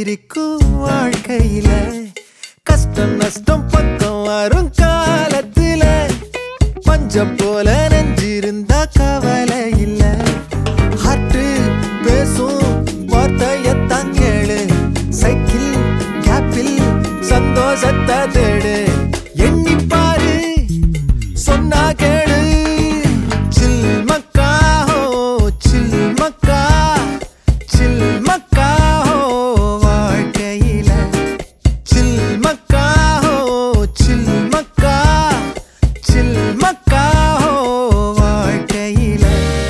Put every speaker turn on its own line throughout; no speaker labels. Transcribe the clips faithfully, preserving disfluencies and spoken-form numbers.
நெஞ்சிருக்கும் வாழ்க்கையில கஷ்டம் நஷ்டம் பக்கம் வரும் காலத்துல பஞ்சம் போல நெஞ்சிருந்தா கவலை இல்ல. ஹார்ட்டு பேசும் வார்த்தையத்தான் கேளு, சைக்கிள் கேப்பில் சந்தோஷத்தை தேடு. எண்ணி பாரு சொன்னா கேளு, சில் மக்கா ஹோ சில் மக்கா சில் மக்கா ஹோ வாழ்க்கையில சில் மக்கா ஹோ சில் மக்கா சில் மக்கா ஹோ வாழ்க்கையில.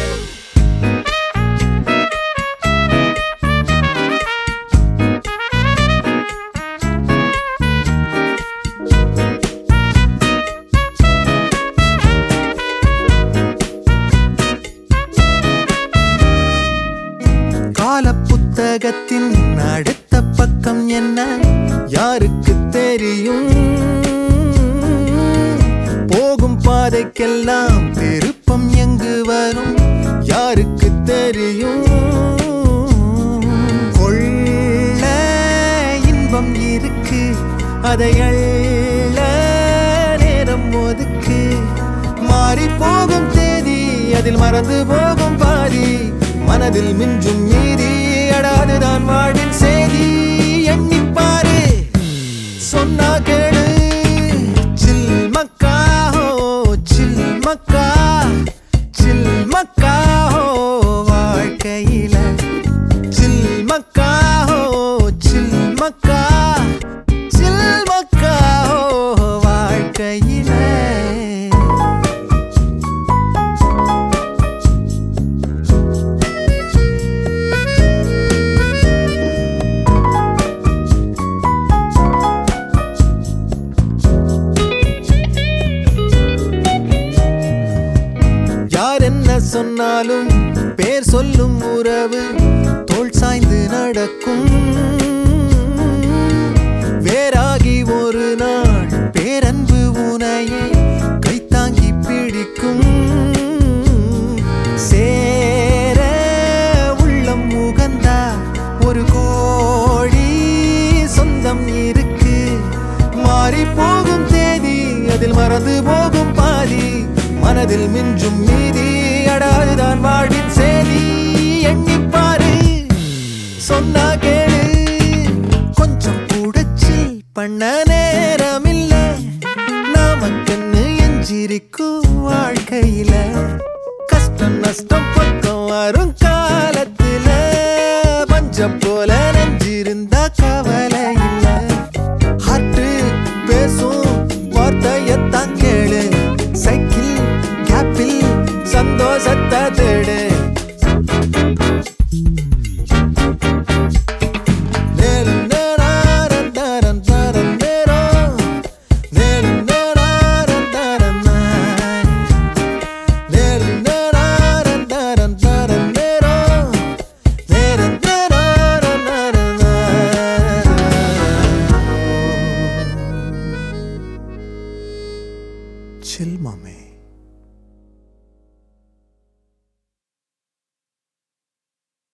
கால புத்தகத்தின் அடுத்த பக்கம் என்ன யாருக்கு தெரியும்? போகும் பாதைக்கெல்லாம் திருப்பம் எங்கு வரும் யாருக்கு தெரியும்? கொள்ள இன்பம் இருக்கு, அதை அள்ள நேரம் ஒதுக்கு. மாறி போகும் தேதி அதில் மறந்து போகும் பாதி, மனதில் மிஞ்சும் மீறி அடாதுதான் வாழ்வின் செய்தி. எண்ணிப்பாரு சொன்னா கேளு, சில் மக்கா ஹோ சில் மக்கா சில் மக்கா ஹோ வாழ்க்கையில சில் மக்கா ஹோ சில் மக்கா சில் மக்கா ஹோ வாழ்க்கையில. என்ன சொன்னாலும் பேர் சொல்லும் உறவு தோள் சாய்ந்து நடக்கும். வேறாகி ஒரு நாள் பேரன்பு உனையே கைத்தாங்கி பிடிக்கும். சேர உள்ளம் உகந்தா ஒரு கோடி சொந்தம் இருக்கு. மாறி போகும் தேதி அதில் மறந்து போகும் பாதி, மனதில் மிஞ்சும் மீதி அடாதுதான் வாழ்வின் செய்தி. எண்ணிப்பாரு சொன்னா கேளு, கொஞ்சம் கூடச்சில் பண்ண நேரம் இல்ல. நாமக்கண்ணு எஞ்சிருக்கும் வாழ்க்கையில கஷ்டம் நஷ்டம் பக்கம் வரும் காலத்துல பஞ்சம் போல நெஞ்சிருந்தா கவலை இல்ல. ஹார்ட்டு பேசும் வார்த்தையத்தான் கேளு, சைக்கிள் கேப்பில் சந்தோஷத்தை தேடு. Chill, mommy.